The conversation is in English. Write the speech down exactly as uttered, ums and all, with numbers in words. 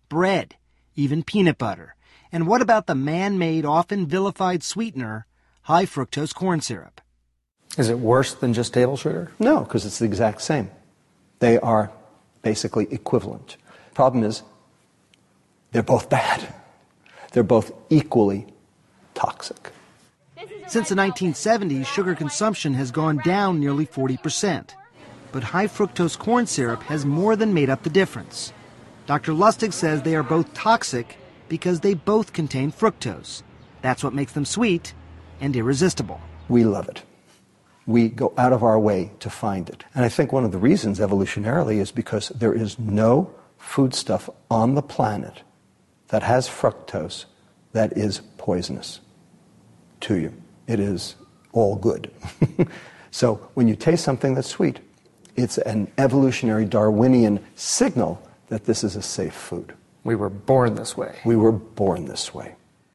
bread, even peanut butter. And what about the man-made, often vilified sweetener, high fructose corn syrup? Is it worse than just table sugar? No, because it's the exact same. They are basically equivalent. Problem is, they're both bad. They're both equally toxic. Since the nineteen seventies, sugar consumption has gone down nearly forty percent. But high fructose corn syrup has more than made up the difference. Doctor Lustig says they are both toxic because they both contain fructose. That's what makes them sweet and irresistible. We love it. We go out of our way to find it. And I think one of the reasons evolutionarily is because there is no foodstuff on the planet that has fructose that is poisonous to you. It is all good. So when you taste something that's sweet, it's an evolutionary Darwinian signal that this is a safe food. We were born this way. We were born this way.